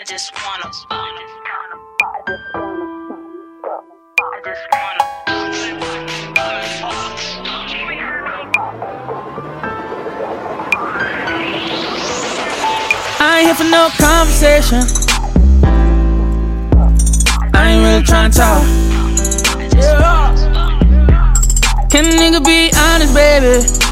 just wanna I ain't here for no conversation. I ain't really tryna talk. Yeah. Can a nigga be honest, baby?